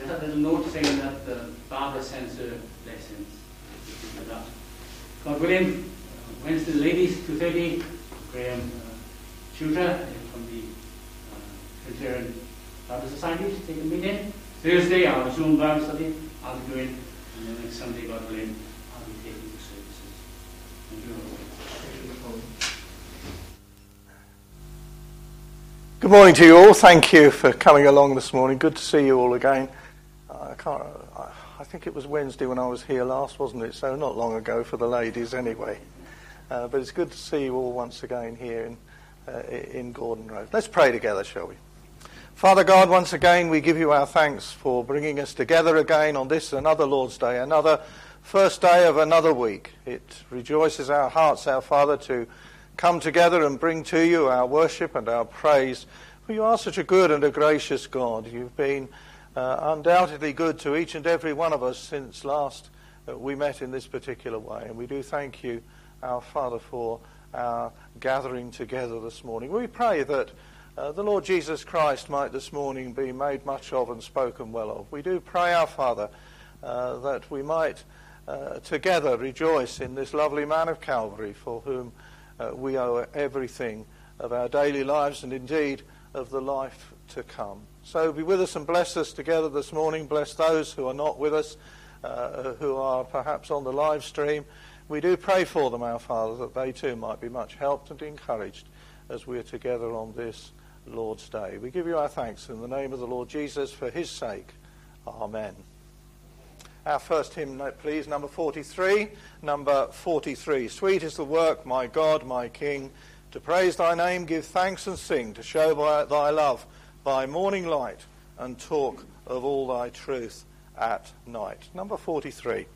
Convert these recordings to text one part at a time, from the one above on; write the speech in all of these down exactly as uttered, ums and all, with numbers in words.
There's a little note saying that uh, Barbara sends her blessings. God willing, uh, Wednesday ladies, two thirty, Graham uh, Shooter from the uh, Trinitarian Bible Society to take a meeting. Thursday, our Zoom Bible study, I'll be doing, and then next Sunday, God willing, I'll be taking the services. Thank you. Good morning to you all. Thank you for coming along this morning. Good to see you all again. Uh, I can't. I, I think it was Wednesday when I was here last, wasn't it? So not long ago for the ladies, anyway. Uh, but it's good to see you all once again here in uh, in Gordon Road. Let's pray together, shall we? Father God, once again we give you our thanks for bringing us together again on this another Lord's Day, another first day of another week. It rejoices our hearts, our Father, to come together and bring to you our worship and our praise. For you are such a good and a gracious God. You've been uh, undoubtedly good to each and every one of us since last uh, we met in this particular way. And we do thank you, our Father, for our gathering together this morning. We pray that uh, the Lord Jesus Christ might this morning be made much of and spoken well of. We do pray, our Father, uh, that we might uh, together rejoice in this lovely man of Calvary, for whom Uh, we owe everything of our daily lives and indeed of the life to come. So be with us and bless us together this morning. Bless those who are not with us, uh, who are perhaps on the live stream. We do pray for them, our Father, that they too might be much helped and encouraged as we are together on this Lord's Day. We give you our thanks in the name of the Lord Jesus for his sake. Amen. Our first hymn, please, number forty-three. Number forty-three. Sweet is the work, my God, my King, to praise thy name, give thanks and sing, to show by thy love by morning light, and talk of all thy truth at night. Number forty-three.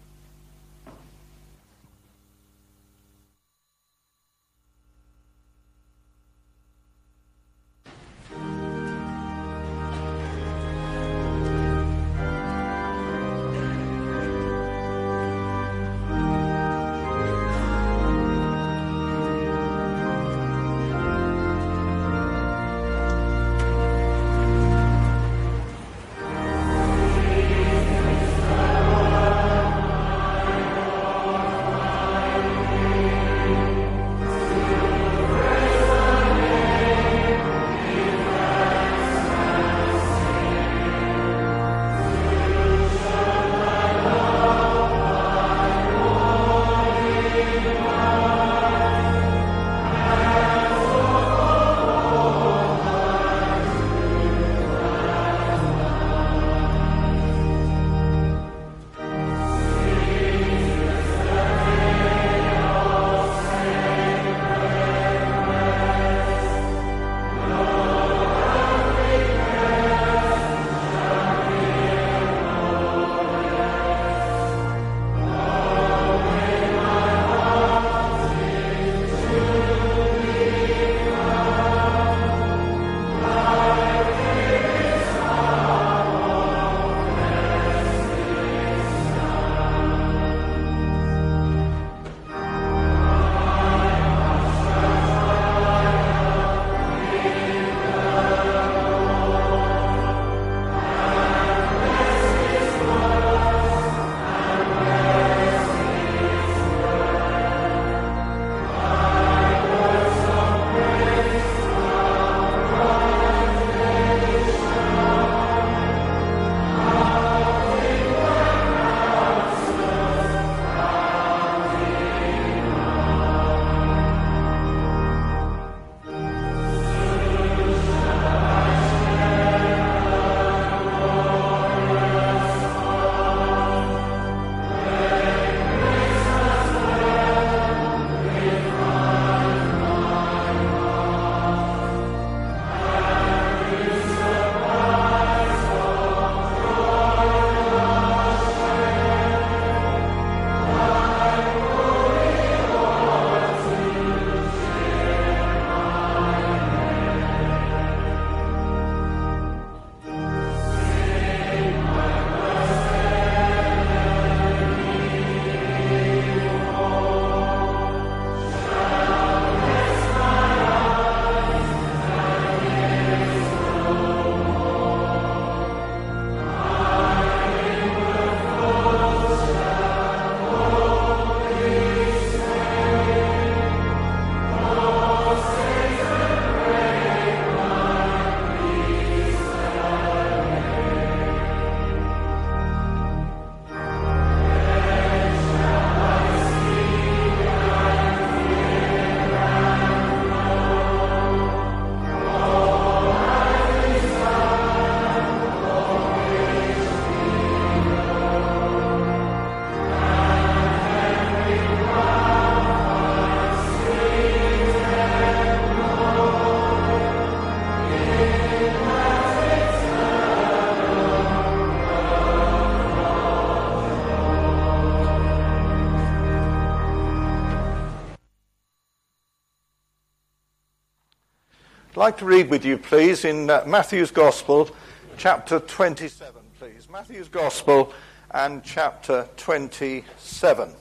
like to read with you, please, in uh, Matthew's Gospel, chapter twenty-seven, please. Matthew's Gospel and chapter twenty-seven.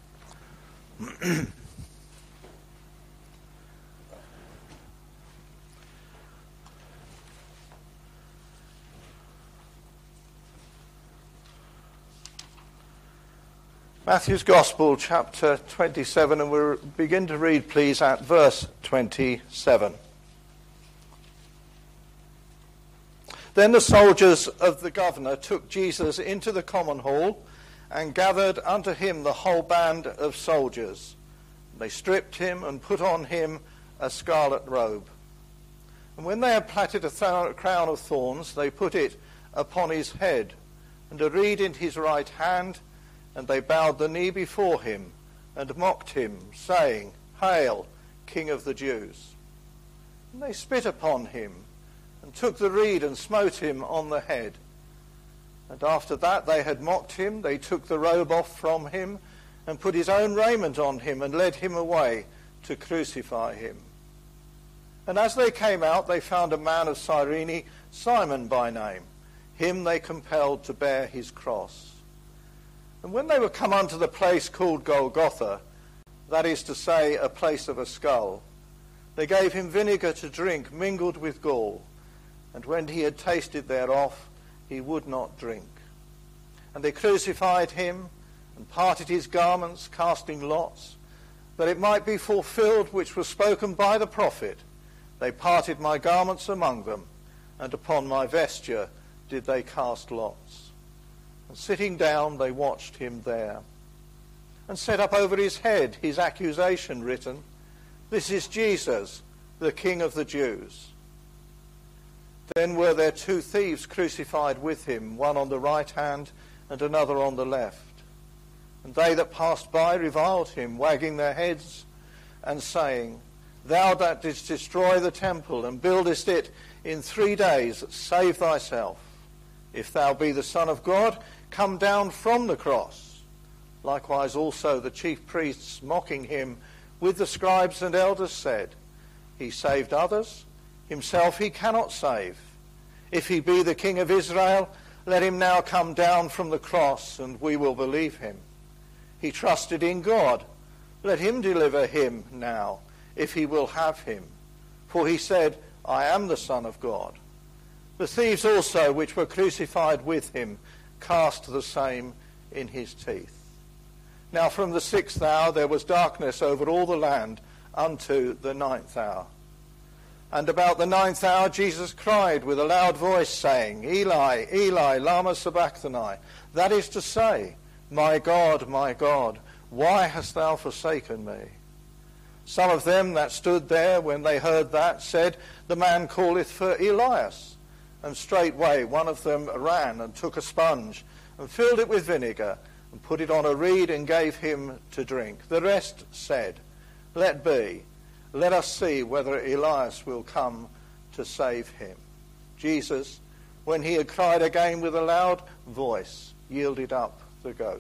Matthew's Gospel, chapter twenty-seven, and we'll begin to read, please, at verse twenty-seven. Then the soldiers of the governor took Jesus into the common hall and gathered unto him the whole band of soldiers. They stripped him and put on him a scarlet robe. And when they had plaited a th- crown of thorns, they put it upon his head, and a reed in his right hand, and they bowed the knee before him and mocked him, saying, Hail, King of the Jews! And they spit upon him and took the reed and smote him on the head. And after that they had mocked him, they took the robe off from him and put his own raiment on him and led him away to crucify him. And as they came out, they found a man of Cyrene, Simon by name. Him they compelled to bear his cross. And when they were come unto the place called Golgotha, that is to say, a place of a skull, they gave him vinegar to drink mingled with gall. And when he had tasted thereof, he would not drink. And they crucified him, and parted his garments, casting lots, that it might be fulfilled which was spoken by the prophet. They parted my garments among them, and upon my vesture did they cast lots. And sitting down, they watched him there, and set up over his head his accusation written, This is Jesus, the King of the Jews. Then were there two thieves crucified with him, one on the right hand and another on the left. And they that passed by reviled him, wagging their heads and saying, Thou that didst destroy the temple and buildest it in three days, save thyself. If thou be the Son of God, come down from the cross. Likewise also the chief priests, mocking him with the scribes and elders, said, He saved others, himself he cannot save. If he be the King of Israel, let him now come down from the cross, and we will believe him. He trusted in God. Let him deliver him now, if he will have him. For he said, I am the Son of God. The thieves also, which were crucified with him, cast the same in his teeth. Now from the sixth hour there was darkness over all the land unto the ninth hour. And about the ninth hour Jesus cried with a loud voice, saying, Eli, Eli, lama sabachthani. That is to say, My God, my God, why hast thou forsaken me? Some of them that stood there when they heard that said, The man calleth for Elias. And straightway one of them ran and took a sponge and filled it with vinegar and put it on a reed and gave him to drink. The rest said, Let be. Let us see whether Elias will come to save him. Jesus, when he had cried again with a loud voice, yielded up the ghost.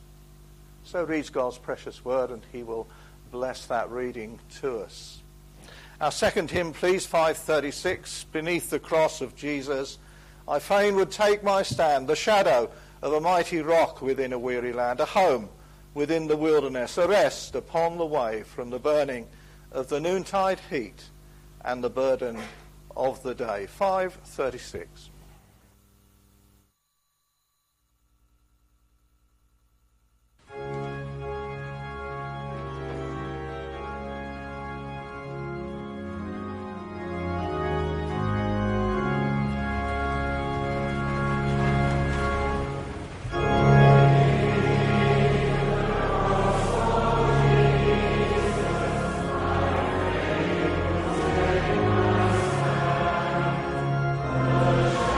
So reads God's precious word, and he will bless that reading to us. Our second hymn, please, five thirty-six, Beneath the Cross of Jesus. I fain would take my stand, the shadow of a mighty rock within a weary land, a home within the wilderness, a rest upon the way from the burning of the noontide heat and the burden of the day. five thirty-six. Amen.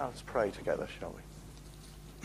Now let's pray together, shall we?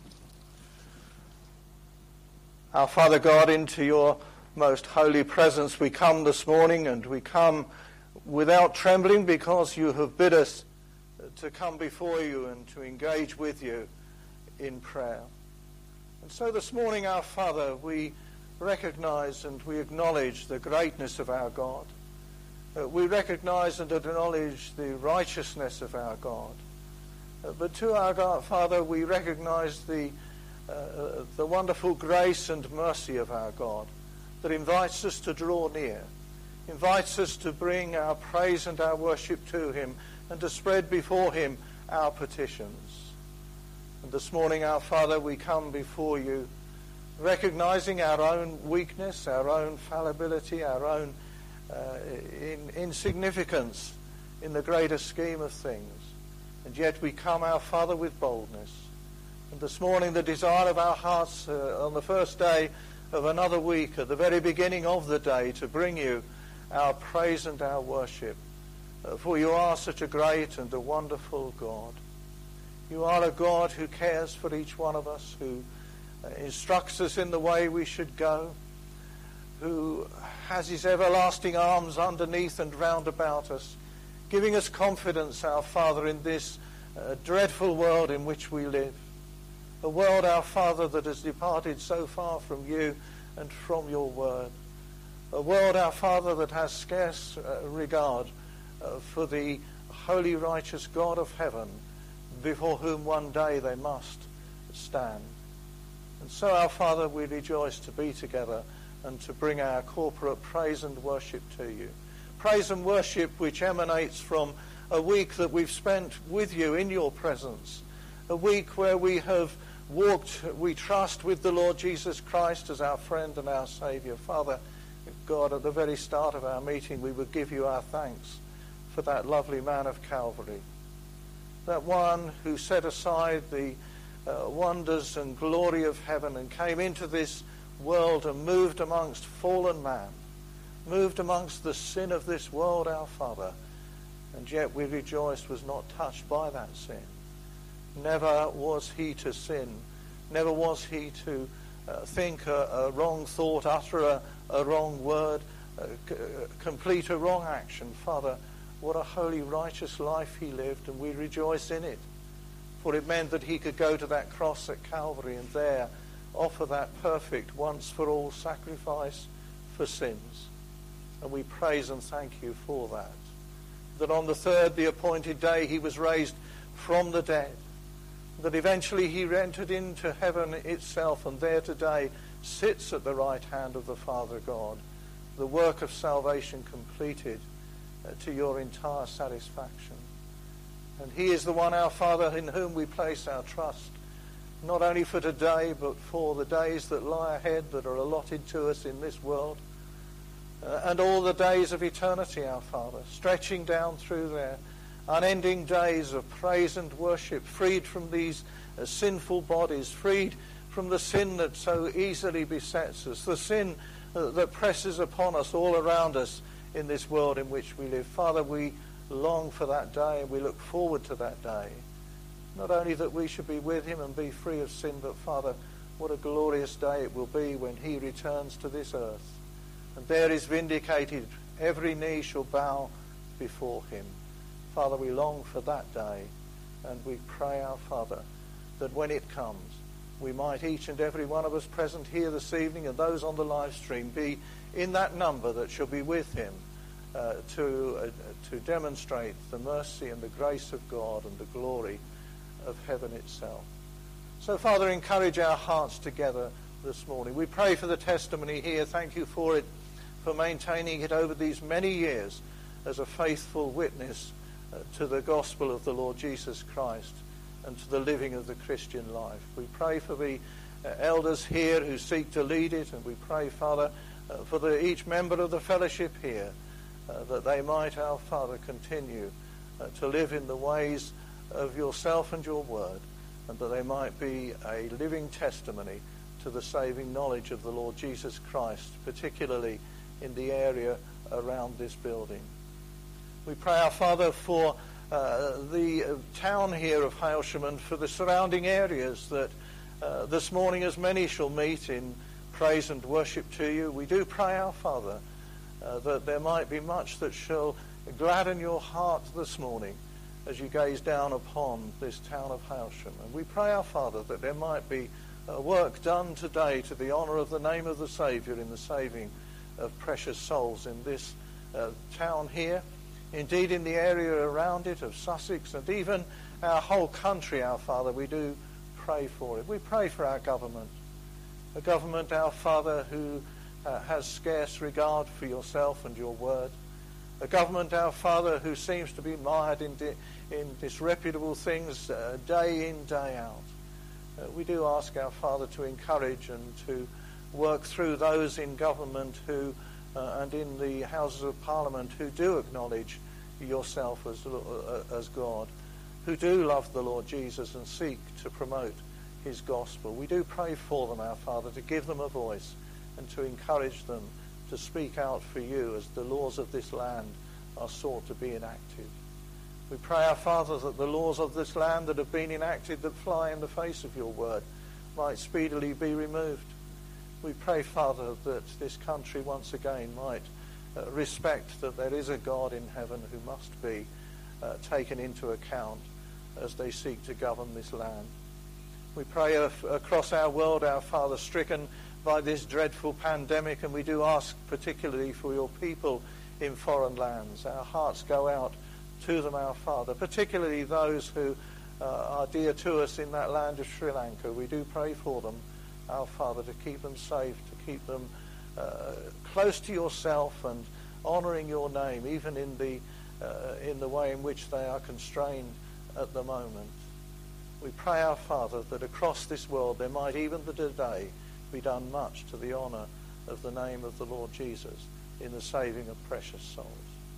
Our Father God, into your most holy presence we come this morning, and we come without trembling because you have bid us to come before you and to engage with you in prayer. And so this morning, our Father, we recognize and we acknowledge the greatness of our God. Uh, we recognize and acknowledge the righteousness of our God. Uh, but to our God, Father, we recognize the uh, the wonderful grace and mercy of our God that invites us to draw near, invites us to bring our praise and our worship to him and to spread before him our petitions. And this morning, our Father, we come before you recognizing our own weakness, our own fallibility, our own uh, in, insignificance in the greater scheme of things. And yet we come, our Father, with boldness. And this morning the desire of our hearts uh, on the first day of another week, at the very beginning of the day, to bring you our praise and our worship. Uh, for you are such a great and a wonderful God. You are a God who cares for each one of us, who uh, instructs us in the way we should go, who has his everlasting arms underneath and round about us, giving us confidence, our Father, in this uh, dreadful world in which we live. A world, our Father, that has departed so far from you and from your word. A world, our Father, that has scarce uh, regard uh, for the holy, righteous God of heaven, before whom one day they must stand. And so, our Father, we rejoice to be together and to bring our corporate praise and worship to you. Praise and worship which emanates from a week that we've spent with you in your presence. A week where we have walked, we trust, with the Lord Jesus Christ as our friend and our Saviour. Father, God, at the very start of our meeting, we would give you our thanks for that lovely man of Calvary. That one who set aside the uh, wonders and glory of heaven and came into this world and moved amongst fallen man, moved amongst the sin of this world, our Father, and yet we rejoice was not touched by that sin. Never was he to sin. Never was he to uh, think a, a wrong thought, utter a, a wrong word, uh, c- complete a wrong action. Father, what a holy, righteous life he lived, and we rejoice in it. For it meant that he could go to that cross at Calvary and there offer that perfect, once-for-all sacrifice for sins. And we praise and thank you for that. That on the third, the appointed day, he was raised from the dead. That eventually he entered into heaven itself, and there today sits at the right hand of the Father God, the work of salvation completed uh, to your entire satisfaction. And he is the one, our Father, in whom we place our trust, not only for today, but for the days that lie ahead, that are allotted to us in this world, uh, and all the days of eternity, our Father, stretching down through there, unending days of praise and worship, freed from these uh, sinful bodies, freed from the sin that so easily besets us, the sin uh, that presses upon us all around us in this world in which we live. Father, we long for that day, and we look forward to that day. Not only that we should be with him and be free of sin, but Father, what a glorious day it will be when he returns to this earth. And there is vindicated, every knee shall bow before him. Father, we long for that day, and we pray, our Father, that when it comes, we might, each and every one of us present here this evening and those on the live stream, be in that number that shall be with him uh, to, uh, to demonstrate the mercy and the grace of God and the glory of heaven itself. So, Father, encourage our hearts together this morning. We pray for the testimony here. Thank you for it, for maintaining it over these many years as a faithful witness uh, to the gospel of the Lord Jesus Christ and to the living of the Christian life. We pray for the uh, elders here who seek to lead it, and we pray, Father, uh, for the, each member of the fellowship here, uh, that they might, our Father, continue uh, to live in the ways of yourself and your word, and that they might be a living testimony to the saving knowledge of the Lord Jesus Christ, particularly in the area around this building. We pray, our Father, for uh, the uh, town here of Hailsham and for the surrounding areas that uh, this morning as many shall meet in praise and worship to you. We do pray, our Father, uh, that there might be much that shall gladden your heart this morning as you gaze down upon this town of Hailsham. And we pray, our Father, that there might be uh, work done today to the honour of the name of the Saviour in the saving of precious souls in this uh, town here, indeed in the area around it of Sussex, and even our whole country, our Father. We do pray for it. We pray for our government, a government, our Father, who uh, has scarce regard for yourself and your word, a government, our Father, who seems to be mired in, di- in disreputable things uh, day in, day out. Uh, we do ask, our Father, to encourage and to work through those in government who uh, and in the Houses of Parliament who do acknowledge yourself as, uh, as God, who do love the Lord Jesus and seek to promote his gospel. We do pray for them, our Father, to give them a voice and to encourage them to speak out for you as the laws of this land are sought to be enacted. We pray, our Father, that the laws of this land that have been enacted that fly in the face of your word might speedily be removed. We pray, Father, that this country once again might uh, respect that there is a God in heaven who must be uh, taken into account as they seek to govern this land. We pray uh, across our world, our Father, stricken by this dreadful pandemic, and we do ask particularly for your people in foreign lands. Our hearts go out to them, our Father, particularly those who uh, are dear to us in that land of Sri Lanka. We do pray for them, our Father, to keep them safe, to keep them uh, close to yourself and honouring your name, even in the uh, in the way in which they are constrained at the moment. We pray, our Father, that across this world there might even today be done much to the honour of the name of the Lord Jesus in the saving of precious souls.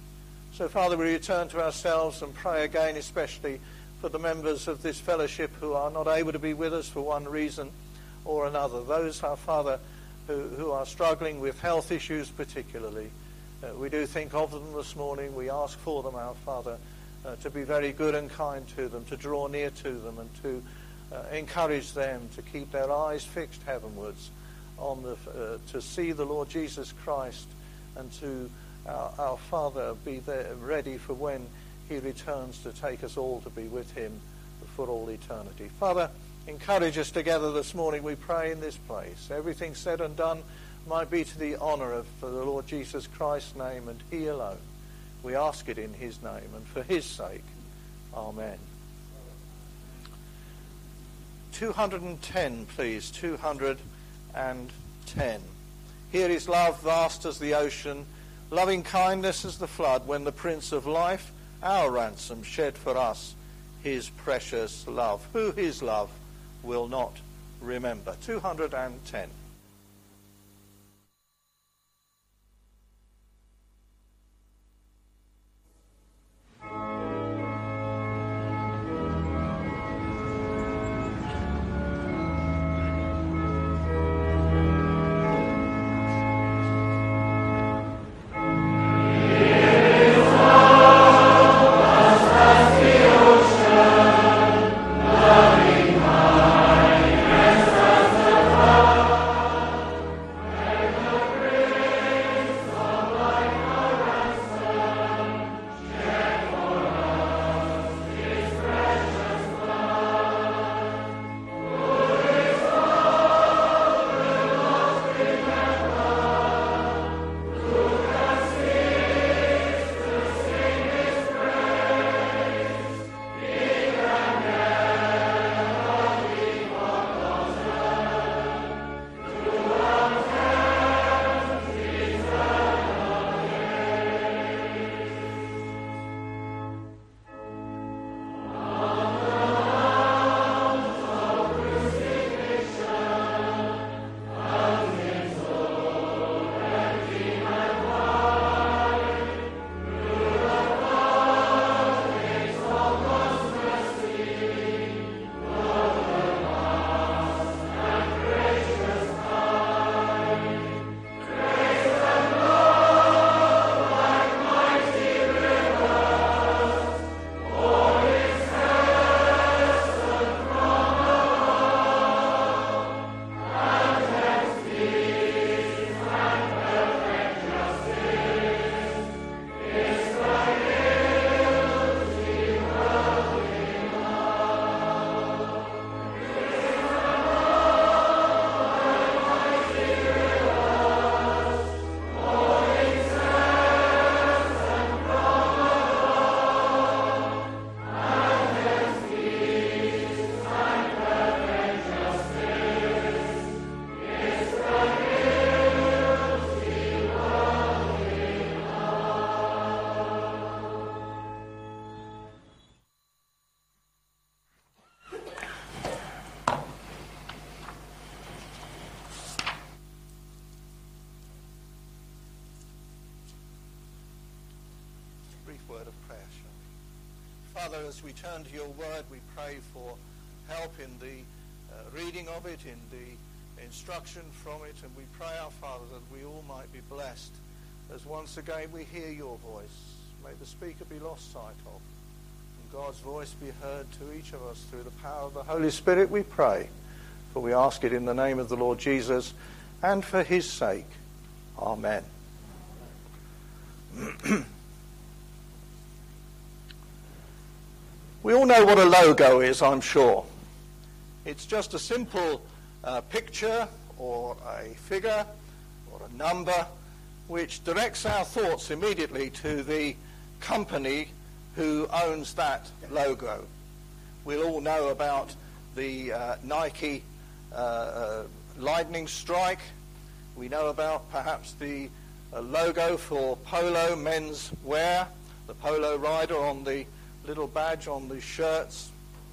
So, Father, we return to ourselves and pray again especially for the members of this fellowship who are not able to be with us for one reason or another. Those, our Father, who, who are struggling with health issues particularly. Uh, we do think of them this morning. We ask for them, our Father, uh, to be very good and kind to them, to draw near to them and to uh, encourage them to keep their eyes fixed heavenwards on the, uh, to see the Lord Jesus Christ and to, our, our Father, be there ready for when he returns to take us all to be with him for all eternity. Father, encourage us together this morning, we pray, in this place. Everything said and done might be to the honour of the Lord Jesus Christ's name and he alone. We ask it in his name and for his sake. Amen. two hundred ten, please. two hundred ten. Here is love vast as the ocean, loving kindness as the flood, when the Prince of Life, our ransom, shed for us his precious love. Who his love will not remember? two hundred ten. Loving kindness as the flood, word of prayer, shall we? Father, as we turn to your word, we pray for help in the uh, reading of it, in the instruction from it, and we pray, our Father, that we all might be blessed as once again we hear your voice. May the speaker be lost sight of, and God's voice be heard to each of us through the power of the Holy Spirit, we pray. For we ask it in the name of the Lord Jesus, and for his sake. Amen. We all know what a logo is, I'm sure. It's just a simple uh, picture or a figure or a number which directs our thoughts immediately to the company who owns that logo. We'll all know about the uh, Nike uh, uh, lightning strike. We know about perhaps the uh, logo for Polo men's wear, the Polo rider on the little badge on the shirts.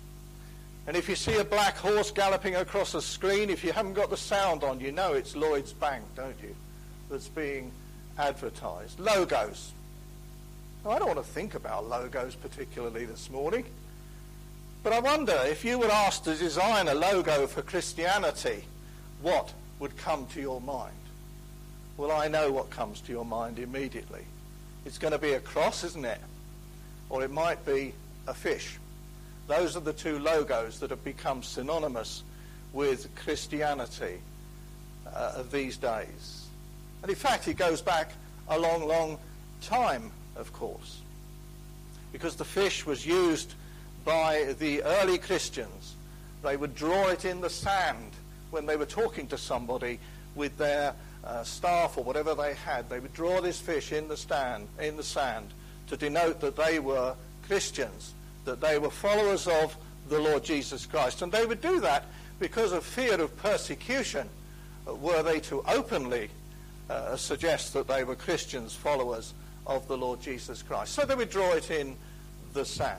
And if you see a black horse galloping across a screen, if you haven't got the sound on, you know it's Lloyd's Bank, don't you, that's being advertised. Logos. Now, I don't want to think about logos particularly this morning, but I wonder if you were asked to design a logo for Christianity, what would come to your mind? Well, I know what comes to your mind immediately. It's going to be a cross, isn't it? Or it might be a fish. Those are the two logos that have become synonymous with Christianity uh, of these days. And in fact, it goes back a long, long time, of course, because the fish was used by the early Christians. They would draw it in the sand when they were talking to somebody with their uh, staff or whatever they had. They would draw this fish in the stand, in the sand, to denote that they were Christians, that they were followers of the Lord Jesus Christ. And they would do that because of fear of persecution, uh, were they to openly uh, suggest that they were Christians, followers of the Lord Jesus Christ. So they would draw it in the sand.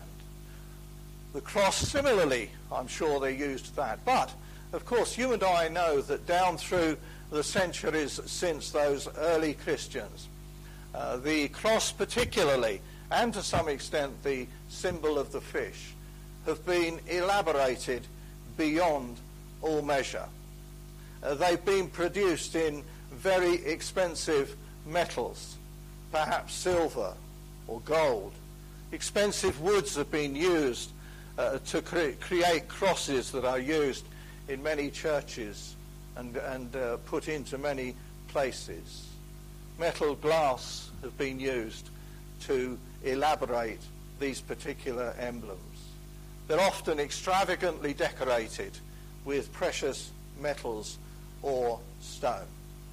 The cross, similarly, I'm sure they used that. But, of course, you and I know that down through the centuries since those early Christians, Uh, the cross particularly, and to some extent the symbol of the fish, have been elaborated beyond all measure. Uh, they've been produced in very expensive metals, perhaps silver or gold. Expensive woods have been used uh, to cre- create crosses that are used in many churches and, and uh, put into many places. Metal glass have been used to elaborate these particular emblems. They're often extravagantly decorated with precious metals or stone.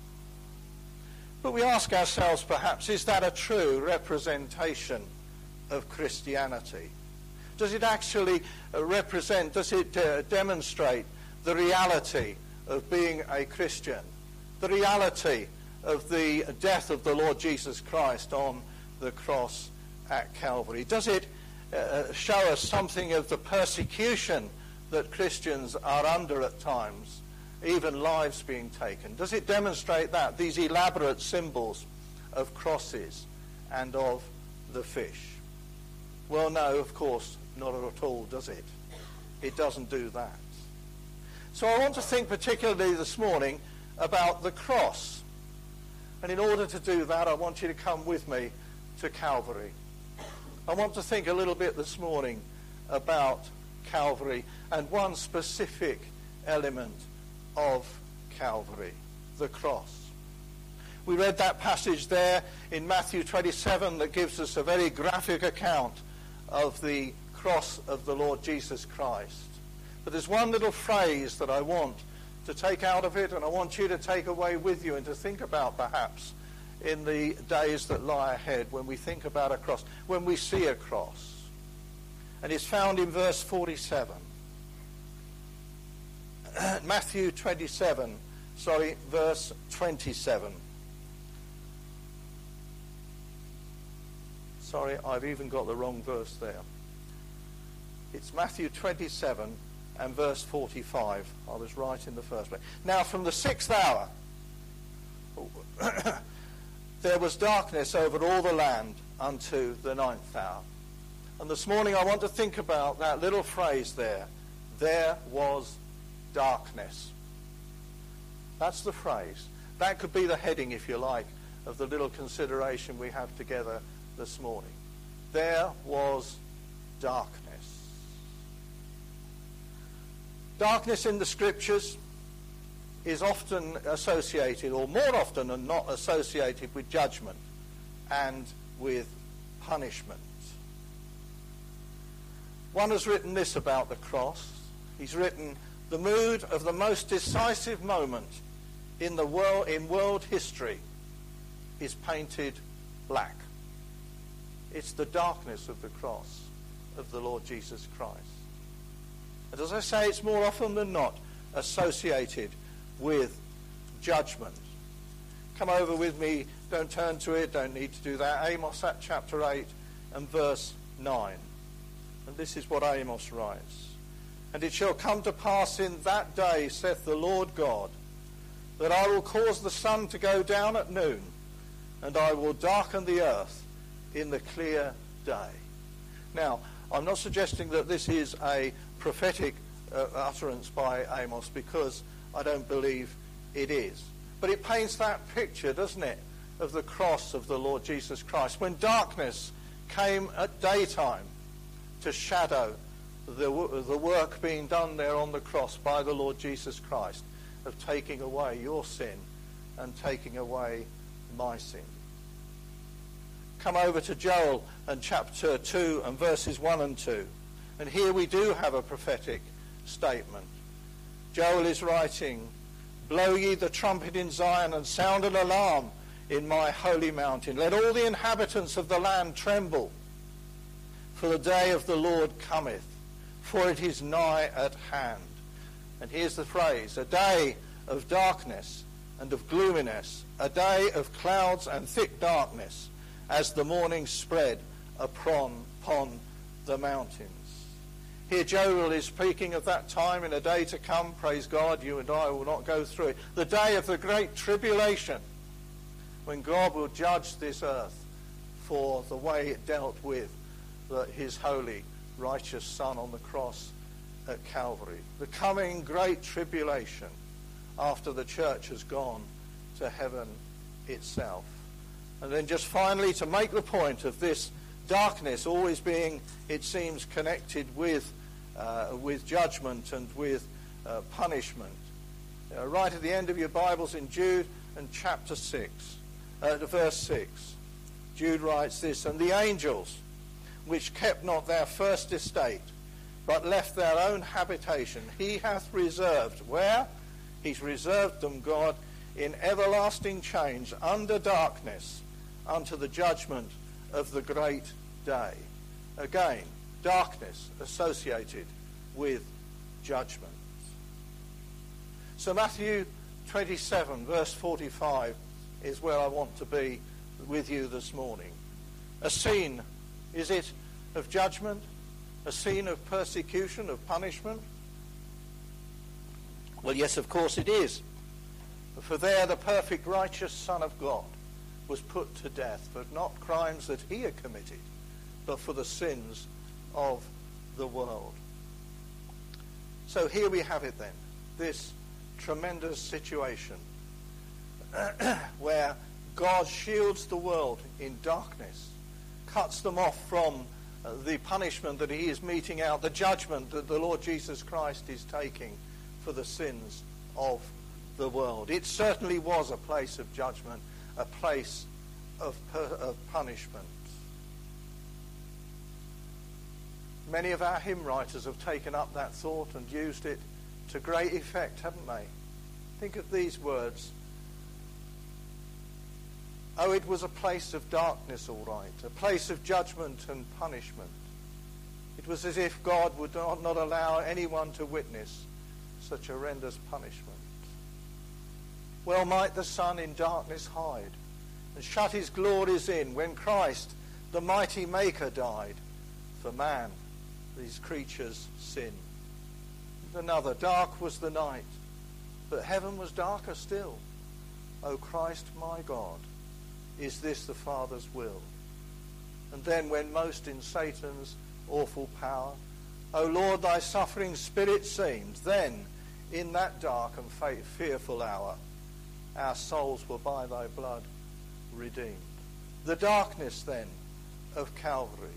But we ask ourselves, perhaps, is that a true representation of Christianity? Does it actually uh, represent, does it uh, demonstrate the reality of being a Christian? The reality of the death of the Lord Jesus Christ on the cross at Calvary? Does it uh, show us something of the persecution that Christians are under at times, even lives being taken? Does it demonstrate that, these elaborate symbols of crosses and of the fish? Well, no, of course, not at all, does it? It doesn't do that. So I want to think particularly this morning about the cross. And in order to do that, I want you to come with me to Calvary. I want to think a little bit this morning about Calvary and one specific element of Calvary, the cross. We read that passage there in Matthew twenty-seven that gives us a very graphic account of the cross of the Lord Jesus Christ. But there's one little phrase that I want to take out of it, and I want you to take away with you and to think about perhaps in the days that lie ahead when we think about a cross, when we see a cross. And it's found in verse forty-seven. Matthew twenty-seven, sorry, verse twenty-seven. Sorry, I've even got the wrong verse there. It's Matthew twenty-seven and verse forty-five. I was right in the first place. Now from the sixth hour there was darkness over all the land unto the ninth hour. And this morning I want to think about that little phrase there. There was darkness. That's the phrase. That could be the heading, if you like, of the little consideration we have together this morning. There was darkness. Darkness in the Scriptures is often associated, or more often than not associated, with judgment and with punishment. One has written this about the cross. He's written, the mood of the most decisive moment in the world, in world history is painted black. It's the darkness of the cross of the Lord Jesus Christ. And as I say, it's more often than not associated with judgment. Come over with me, don't turn to it, don't need to do that. Amos at chapter eight and verse nine. And this is what Amos writes. And it shall come to pass in that day, saith the Lord God, that I will cause the sun to go down at noon, and I will darken the earth in the clear day. Now, I'm not suggesting that this is a prophetic uh, utterance by Amos, because I don't believe it is. But it paints that picture, doesn't it, of the cross of the Lord Jesus Christ, when darkness came at daytime to shadow the, the work being done there on the cross by the Lord Jesus Christ of taking away your sin and taking away my sin. Come over to Joel and chapter two and verses one and two. And here we do have a prophetic statement. Joel is writing, blow ye the trumpet in Zion and sound an alarm in my holy mountain. Let all the inhabitants of the land tremble. For the day of the Lord cometh, for it is nigh at hand. And here's the phrase, a day of darkness and of gloominess, a day of clouds and thick darkness, as the morning spread upon, upon the mountains. Here Joel is speaking of that time in a day to come. Praise God, you and I will not go through it. The day of the great tribulation, when God will judge this earth for the way it dealt with the, his holy, righteous Son on the cross at Calvary. The coming great tribulation after the church has gone to heaven itself. And then just finally, to make the point of this darkness always being, it seems, connected with uh, with judgment and with uh, punishment. Uh, right at the end of your Bibles in Jude and chapter six, uh, verse six, Jude writes this, and the angels which kept not their first estate, but left their own habitation, he hath reserved. Where? He's reserved them, God, in everlasting chains under darkness unto the judgment of the great day. Again, darkness associated with judgment. So Matthew twenty-seven, verse forty-five, is where I want to be with you this morning. A scene, is it, of judgment? A scene of persecution, of punishment? Well, yes, of course it is. For there the perfect righteous Son of God was put to death for not crimes that he had committed, but for the sins of the world. So here we have it then, this tremendous situation where God shields the world in darkness, cuts them off from uh, the punishment that he is meting out, the judgment that the Lord Jesus Christ is taking for the sins of the world. It certainly was a place of judgment, a place of, per, of punishment. Many of our hymn writers have taken up that thought and used it to great effect, haven't they? Think of these words. Oh, it was a place of darkness, all right, a place of judgment and punishment. It was as if God would not, not allow anyone to witness such horrendous punishment. Well might the sun in darkness hide and shut his glories in when Christ, the mighty Maker, died for man, these creatures' sin. Another, dark was the night, but heaven was darker still. O Christ my God, is this the Father's will? And then when most in Satan's awful power, O Lord, thy suffering spirit seemed, then in that dark and fearful hour, our souls were by thy blood redeemed. The darkness then of Calvary.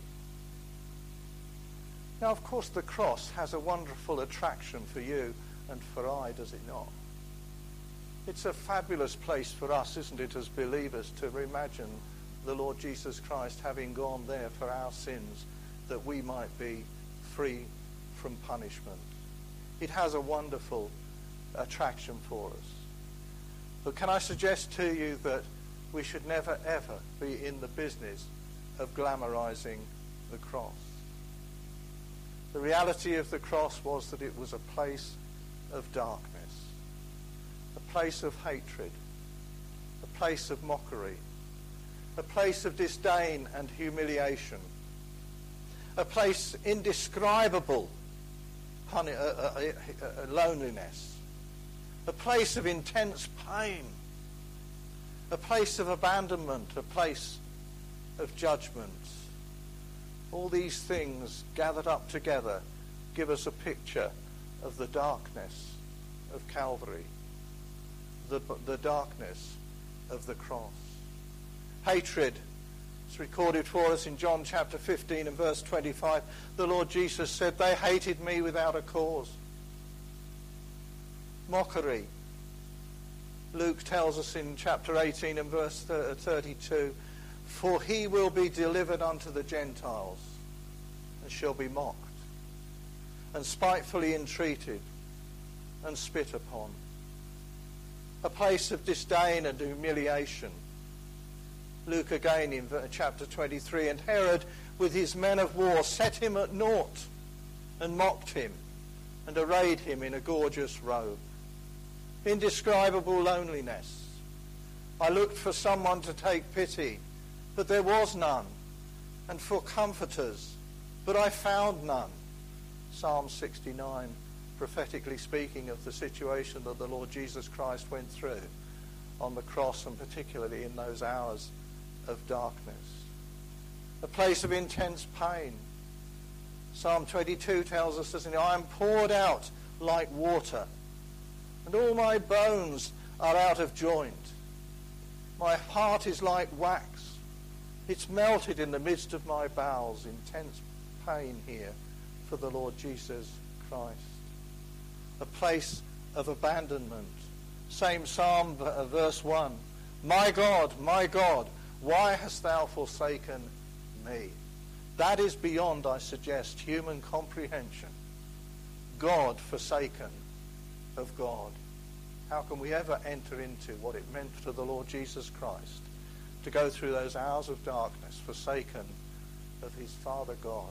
Now, of course, the cross has a wonderful attraction for you and for I, does it not? It's a fabulous place for us, isn't it, as believers, to imagine the Lord Jesus Christ having gone there for our sins, that we might be free from punishment. It has a wonderful attraction for us. But can I suggest to you that we should never ever be in the business of glamorizing the cross. The reality of the cross was that it was a place of darkness, a place of hatred, a place of mockery, a place of disdain and humiliation, a place indescribable puni- uh, uh, uh, loneliness, a place of intense pain, a place of abandonment, a place of judgment. All these things gathered up together give us a picture of the darkness of Calvary, the, the darkness of the cross. Hatred is recorded for us in John chapter fifteen and verse twenty-five. The Lord Jesus said, they hated me without a cause. Mockery. Luke tells us in chapter eighteen and verse thirty-two, for he will be delivered unto the Gentiles and shall be mocked and spitefully entreated and spit upon. A place of disdain and humiliation. Luke again in chapter twenty-three, and Herod with his men of war set him at naught and mocked him and arrayed him in a gorgeous robe. Indescribable loneliness. I looked for someone to take pity, but there was none, and for comforters, but I found none. Psalm sixty-nine, prophetically speaking of the situation that the Lord Jesus Christ went through on the cross, and particularly in those hours of darkness. A place of intense pain. Psalm twenty-two tells us, doesn't it, I am poured out like water, and all my bones are out of joint. My heart is like wax. It's melted in the midst of my bowels. Intense pain here for the Lord Jesus Christ. A place of abandonment. Same Psalm, verse one. My God, my God, why hast thou forsaken me? That is beyond, I suggest, human comprehension. God forsaken of God. How can we ever enter into what it meant to the Lord Jesus Christ to go through those hours of darkness, forsaken of his Father God?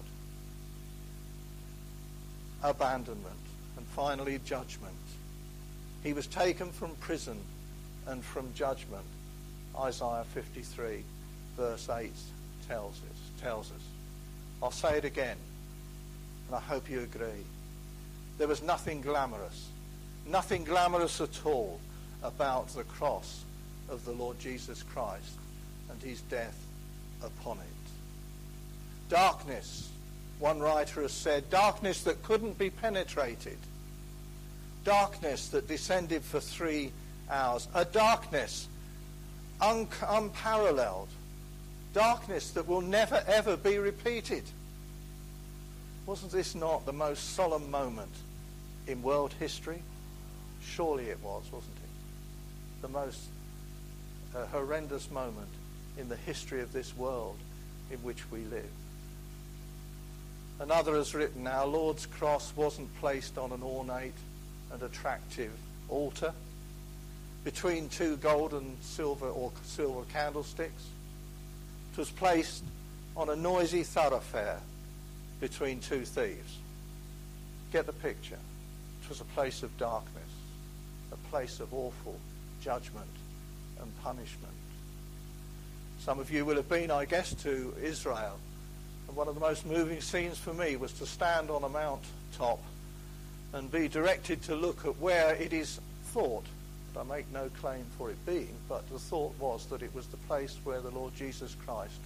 Abandonment. And finally, judgment. He was taken from prison and from judgment. Isaiah fifty-three, verse eight tells us. Tells us. I'll say it again, and I hope you agree. There was nothing glamorous, nothing glamorous at all about the cross of the Lord Jesus Christ and his death upon it. Darkness, one writer has said, darkness that couldn't be penetrated. Darkness that descended for three hours. A darkness un- unparalleled. Darkness that will never ever be repeated. Wasn't this not the most solemn moment in world history? Surely it was, wasn't it? The most uh, horrendous moment in the history of this world in which we live. Another has written, our Lord's cross wasn't placed on an ornate and attractive altar between two gold and silver or silver candlesticks. It was placed on a noisy thoroughfare between two thieves. Get the picture. It was a place of darkness, a place of awful judgment and punishment. Some of you will have been, I guess, to Israel. And one of the most moving scenes for me was to stand on a mount top and be directed to look at where it is thought, I make no claim for it being, but the thought was that it was the place where the Lord Jesus Christ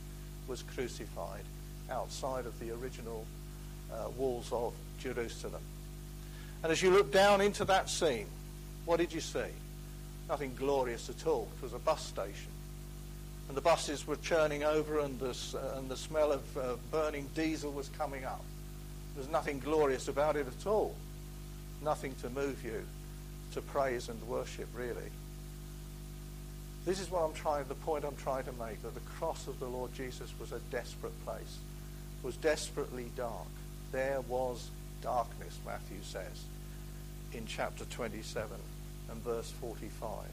was crucified outside of the original uh, walls of Jerusalem. And as you look down into that scene, what did you see? Nothing glorious at all. It was a bus station. And the buses were churning over, and the, uh, and the smell of uh, burning diesel was coming up. There's nothing glorious about it at all. Nothing to move you to praise and worship, really. This is what I'm trying, the point I'm trying to make, that the cross of the Lord Jesus was a desperate place, was desperately dark. There was darkness, Matthew says, in chapter twenty-seven and verse forty-five.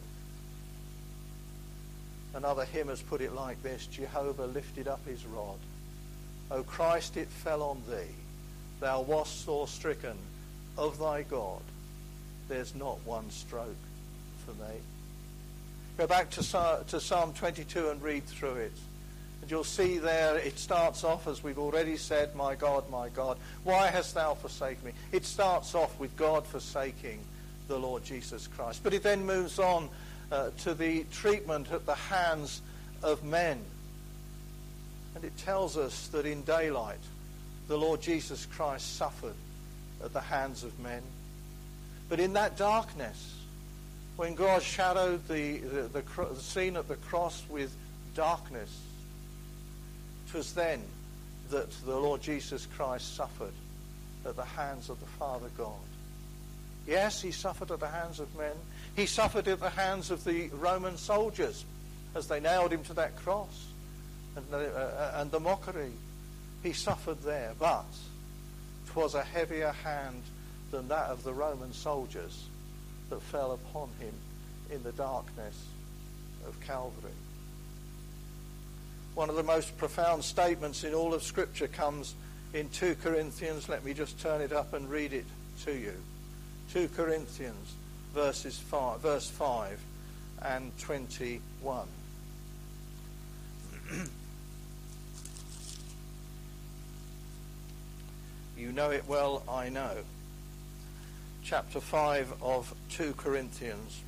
Another hymn has put it like this: Jehovah lifted up his rod. O Christ, it fell on thee. Thou wast sore stricken of thy God. There's not one stroke for me. Go back to, to Psalm twenty-two and read through it. And you'll see there it starts off, as we've already said, my God, my God, why hast thou forsaken me? It starts off with God forsaking the Lord Jesus Christ. But it then moves on uh, to the treatment at the hands of men. And it tells us that in daylight, the Lord Jesus Christ suffered at the hands of men. But in that darkness, when God shadowed the, the, the, the scene at the cross with darkness, it was then that the Lord Jesus Christ suffered at the hands of the Father God. Yes, he suffered at the hands of men. He suffered at the hands of the Roman soldiers as they nailed him to that cross, and the, uh, and the mockery. He suffered there, but 'twas a heavier hand than that of the Roman soldiers that fell upon him in the darkness of Calvary. One of the most profound statements in all of Scripture comes in two Corinthians. Let me just turn it up and read it to you. two Corinthians verses five, verse five and twenty-one. You know it well, I know. Chapter five of two Corinthians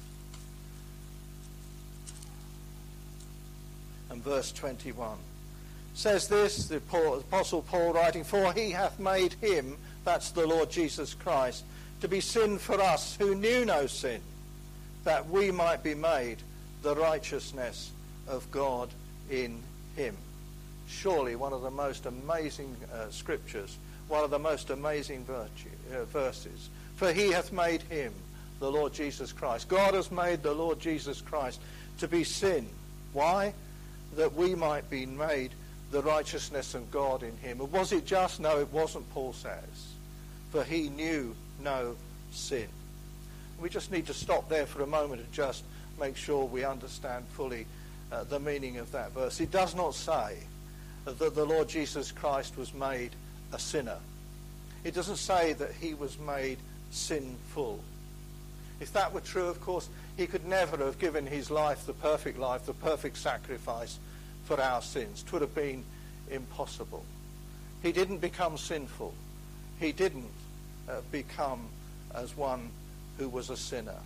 and verse twenty-one says this, the Apostle Paul writing, for he hath made him, that's the Lord Jesus Christ, to be sin for us who knew no sin, that we might be made the righteousness of God in him. Surely one of the most amazing uh, scriptures, one of the most amazing virtue, uh, verses. For he hath made him, the Lord Jesus Christ. God has made the Lord Jesus Christ to be sin. Why? That we might be made the righteousness of God in him. And was it just? No, it wasn't, Paul says. For he knew no sin. We just need to stop there for a moment and just make sure we understand fully uh, the meaning of that verse. It does not say that the Lord Jesus Christ was made a sinner. It doesn't say that he was made sinful. If that were true, of course, he could never have given his life, the perfect life, the perfect sacrifice for our sins. It would have been impossible. He didn't become sinful. He didn't uh, become as one who was a sinner.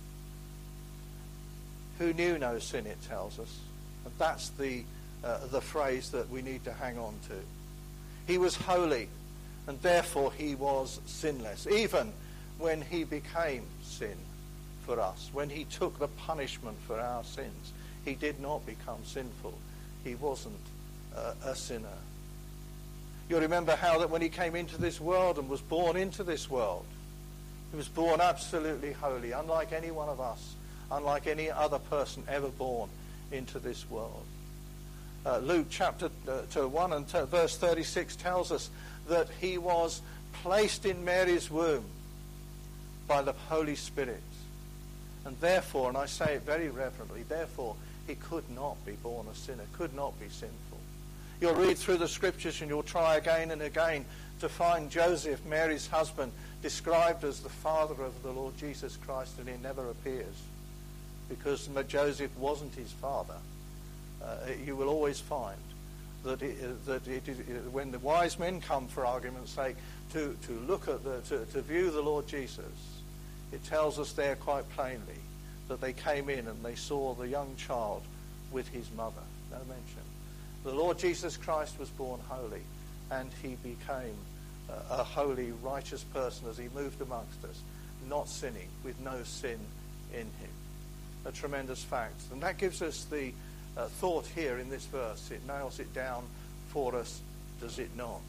Who knew no sin, it tells us. And that's the, uh, the phrase that we need to hang on to. He was holy, and therefore he was sinless. Even when he became sin for us, when he took the punishment for our sins, he did not become sinful. He wasn't uh, a sinner. You'll remember how that when he came into this world and was born into this world, he was born absolutely holy, unlike any one of us, unlike any other person ever born into this world. Uh, Luke chapter uh, one and t- verse thirty-six tells us that he was placed in Mary's womb by the Holy Spirit. And therefore, and I say it very reverently, therefore he could not be born a sinner, could not be sinful. You'll read through the scriptures and you'll try again and again to find Joseph, Mary's husband, described as the father of the Lord Jesus Christ, and he never appears because Joseph wasn't his father. Uh, you will always find that, it, that it, it, when the wise men come, for argument's sake, to, to look at the, to, to view the Lord Jesus, it tells us there quite plainly that they came in and they saw the young child with his mother. No mention. The Lord Jesus Christ was born holy, and he became a holy, righteous person as he moved amongst us, not sinning, with no sin in him. A tremendous fact. And that gives us the uh, thought here in this verse. It nails it down for us, does it not?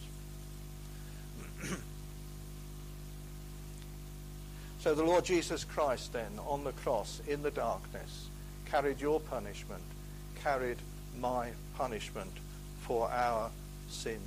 So the Lord Jesus Christ then, on the cross, in the darkness, carried your punishment, carried my punishment for our sins.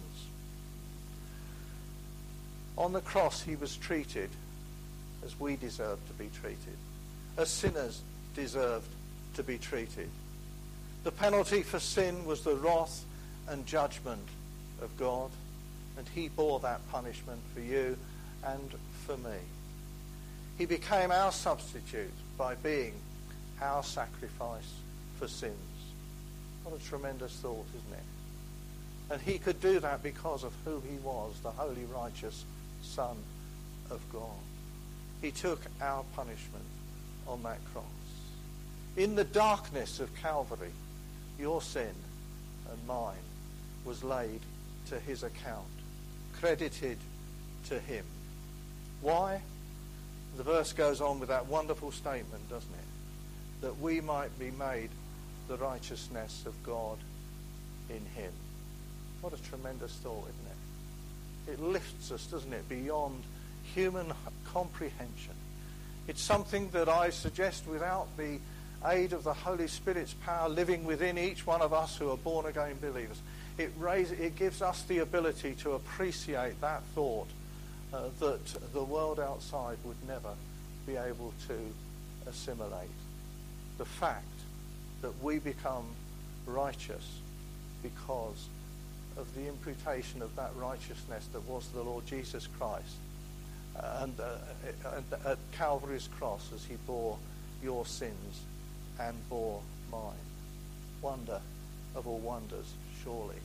On the cross he was treated as we deserved to be treated, as sinners deserved to be treated. The penalty for sin was the wrath and judgment of God, and he bore that punishment for you and for me. He became our substitute by being our sacrifice for sins. What a tremendous thought, isn't it? And he could do that because of who he was, the holy, righteous Son of God. He took our punishment on that cross. In the darkness of Calvary, your sin and mine was laid to his account, credited to him. Why? The verse goes on with that wonderful statement, doesn't it? That we might be made the righteousness of God in him. What a tremendous thought, isn't it? It lifts us, doesn't it, beyond human comprehension. It's something that I suggest, without the aid of the Holy Spirit's power living within each one of us who are born-again believers, it raises, it gives us the ability to appreciate that thought uh, that the world outside would never be able to assimilate. The fact that we become righteous because of the imputation of that righteousness that was the Lord Jesus Christ uh, and uh, at Calvary's cross as he bore your sins and bore mine. Wonder of all wonders, surely.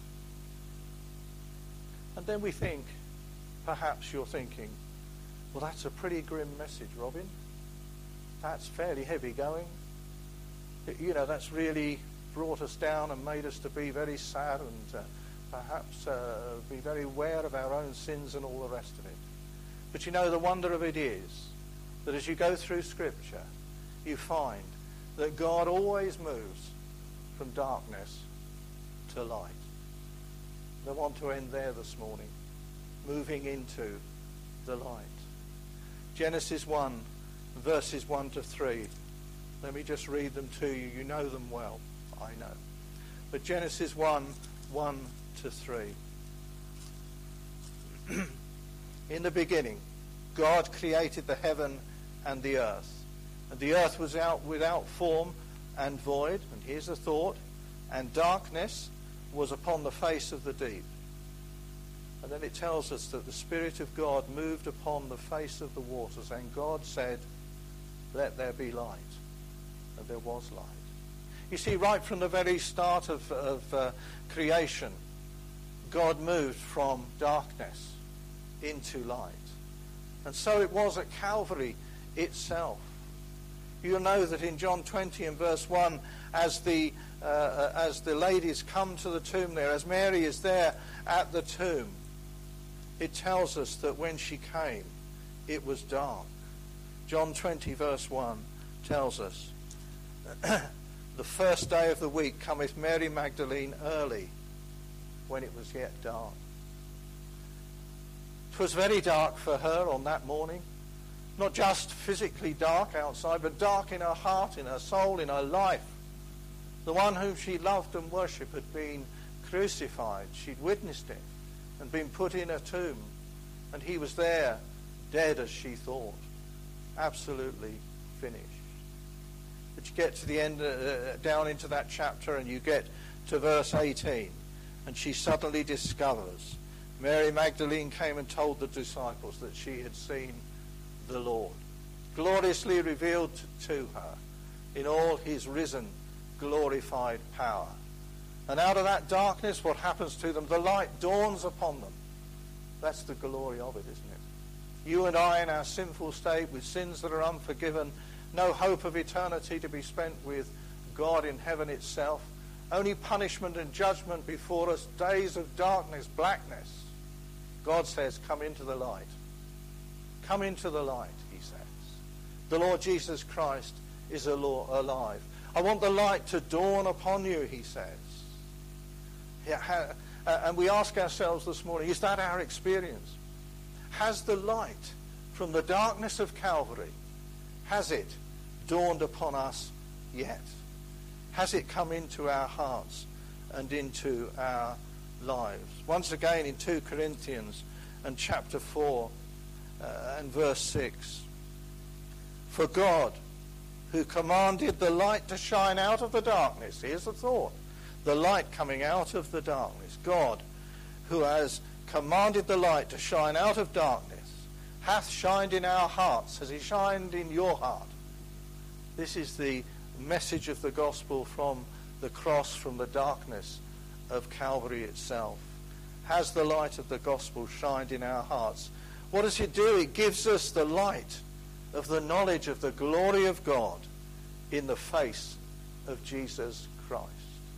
And then we think, perhaps you're thinking, well, that's a pretty grim message, Robin. That's fairly heavy going. You know, that's really brought us down and made us to be very sad and uh, perhaps uh, be very aware of our own sins and all the rest of it. But you know, the wonder of it is that as you go through Scripture, you find that God always moves from darkness to light. I want to end there this morning, moving into the light. Genesis one, verses one to three. Let me just read them to you. You know them well, I know. But Genesis one, one to three. In the beginning, God created the heaven and the earth. And the earth was out without form and void. And here's a thought. And darkness was upon the face of the deep. And then it tells us that the Spirit of God moved upon the face of the waters. And God said, let there be light. And there was light. You see, right from the very start of, of uh, creation, God moved from darkness into light. And so it was at Calvary itself. You'll know that in John twenty and verse one, as the uh, as the ladies come to the tomb there, as Mary is there at the tomb, it tells us that when she came, it was dark. John twenty verse one tells us, the first day of the week cometh Mary Magdalene early, when it was yet dark. 'Twas very dark for her on that morning. Not just physically dark outside, but dark in her heart, in her soul, in her life. The one whom she loved and worshipped had been crucified. She'd witnessed it and been put in a tomb. And he was there, dead as she thought. Absolutely finished. But you get to the end, uh, down into that chapter, and you get to verse eighteen. And she suddenly discovers, Mary Magdalene came and told the disciples that she had seen the Lord, gloriously revealed to her in all his risen, glorified power. And out of that darkness, what happens to them? The light dawns upon them. That's the glory of it, isn't it? You and I in our sinful state, with sins that are unforgiven, no hope of eternity to be spent with God in heaven itself, only punishment and judgment before us, days of darkness, blackness. God says, come into the light. Come into the light, he says. The Lord Jesus Christ is alive. I want the light to dawn upon you, he says. And we ask ourselves this morning, is that our experience? Has the light from the darkness of Calvary, has it dawned upon us yet? Has it come into our hearts and into our lives? Once again in two Corinthians and chapter four uh, and verse six. For God, who commanded the light to shine out of the darkness, here's the thought, the light coming out of the darkness. God, who has commanded the light to shine out of darkness, hath shined in our hearts. Has he shined in your heart? This is the message of the gospel from the cross, from the darkness of Calvary itself. Has the light of the gospel shined in our hearts? What does it do? It gives us the light of the knowledge of the glory of God in the face of Jesus Christ.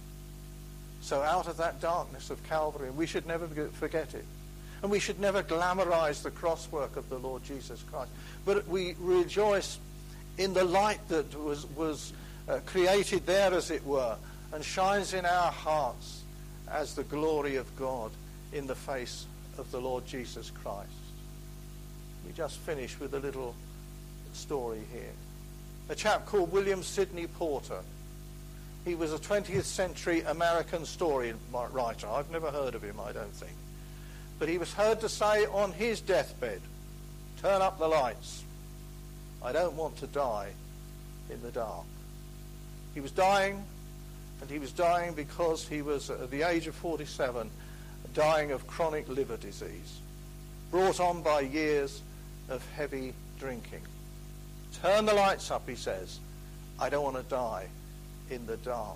So out of that darkness of Calvary, and we should never forget it, and we should never glamorize the crosswork of the Lord Jesus Christ, but we rejoice in the light that was, was uh, created there, as it were, and shines in our hearts as the glory of God in the face of the Lord Jesus Christ. We just finish with a little story here. A chap called William Sidney Porter. He was a twentieth century American story writer. I've never heard of him, I don't think. But he was heard to say on his deathbed, turn up the lights. I don't want to die in the dark. He was dying, and he was dying because he was at the age of forty-seven, dying of chronic liver disease, brought on by years of heavy drinking. Turn the lights up, he says. I don't want to die in the dark.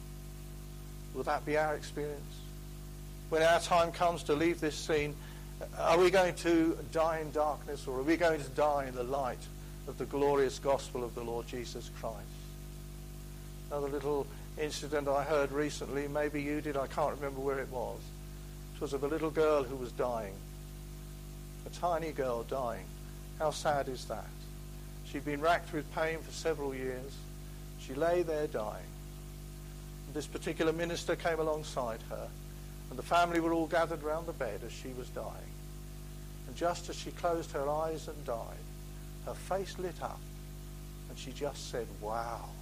Will that be our experience? When our time comes to leave this scene, are we going to die in darkness, or are we going to die in the light of the glorious gospel of the Lord Jesus Christ? Another little incident I heard recently, maybe you did, I can't remember where it was. It was of a little girl who was dying. A tiny girl dying. How sad is that? She'd been racked with pain for several years. She lay there dying. And this particular minister came alongside her, and the family were all gathered round the bed as she was dying. And just as she closed her eyes and died, her face lit up, and she just said, wow.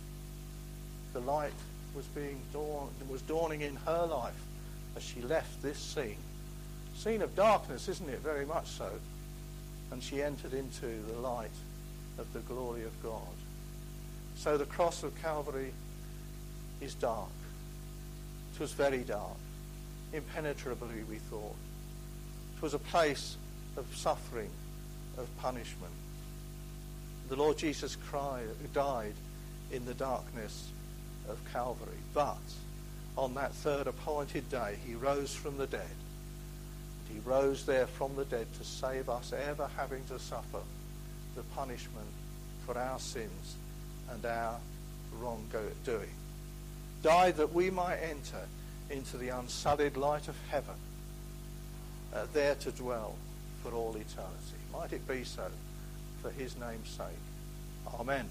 The light was being dawn, was dawning in her life as she left this scene. Scene of darkness, isn't it? Very much so. And she entered into the light of the glory of God. So the cross of Calvary is dark. It was very dark. Impenetrably, we thought. It was a place of suffering, of punishment. The Lord Jesus Christ died in the darkness of Calvary. But on that third appointed day, he rose from the dead. He rose there from the dead to save us ever having to suffer the punishment for our sins and our wrongdoing. Died that we might enter into the unsullied light of heaven, uh, there to dwell for all eternity. Might it be so for his name's sake. Amen.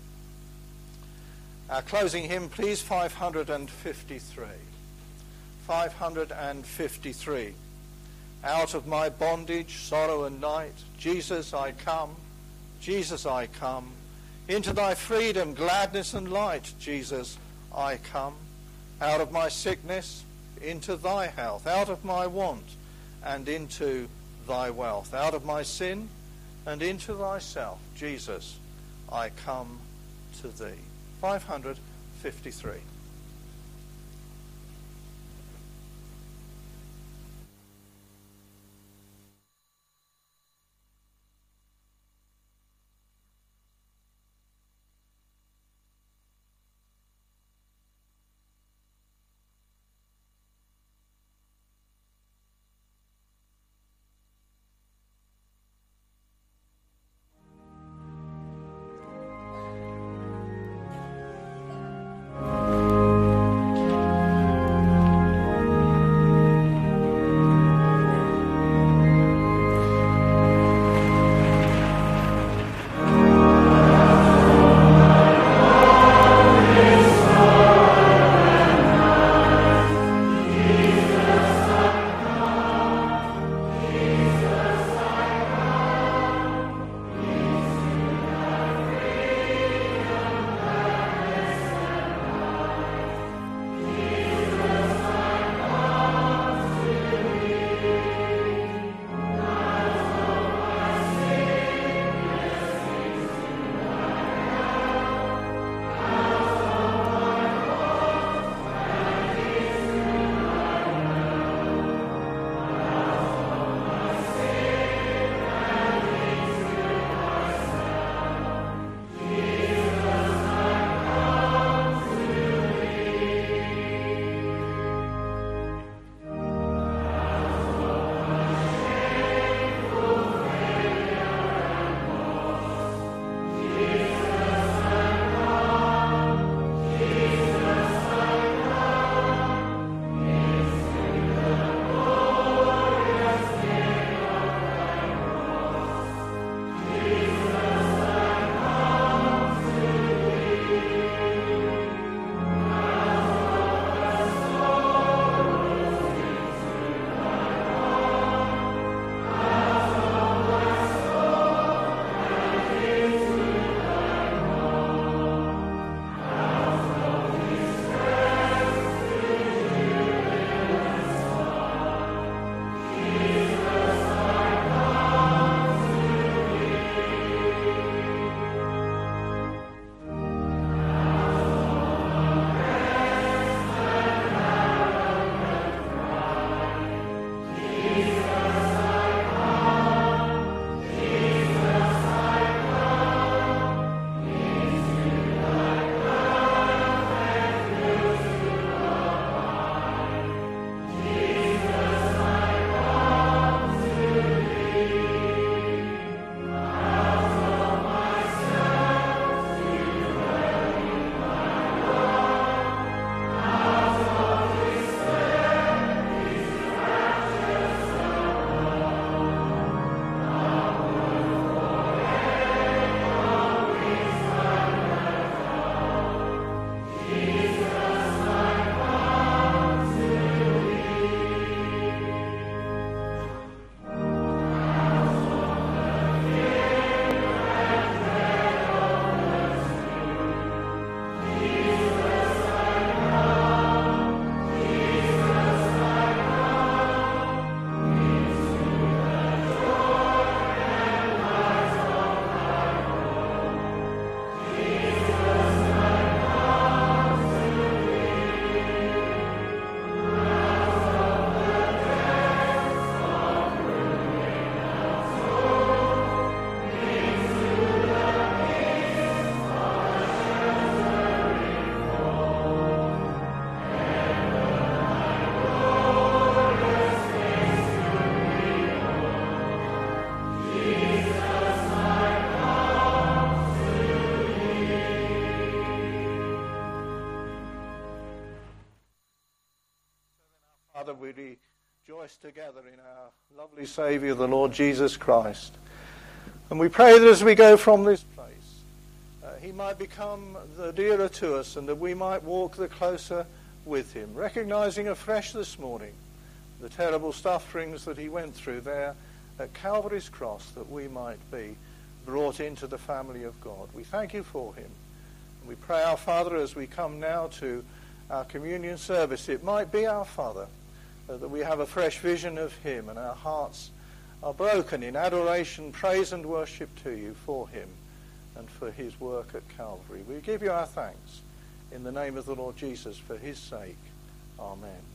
Our closing hymn, please, five hundred fifty-three. five hundred fifty-three. Out of my bondage, sorrow and night, Jesus, I come. Jesus, I come. Into thy freedom, gladness and light, Jesus, I come. Out of my sickness, into thy health. Out of my want, and into thy wealth. Out of my sin, and into thyself, Jesus, I come to thee. five hundred fifty-three. Thank you. rejoice together in our lovely Saviour, the Lord Jesus Christ. And we pray that as we go from this place, uh, he might become the dearer to us and that we might walk the closer with him, recognizing afresh this morning the terrible sufferings that he went through there at Calvary's cross, that we might be brought into the family of God. We thank you for him. And we pray, our Father, as we come now to our communion service, it might be, our Father, uh, that we have a fresh vision of him and our hearts are broken in adoration, praise and worship to you for him and for his work at Calvary. We give you our thanks in the name of the Lord Jesus for his sake. Amen.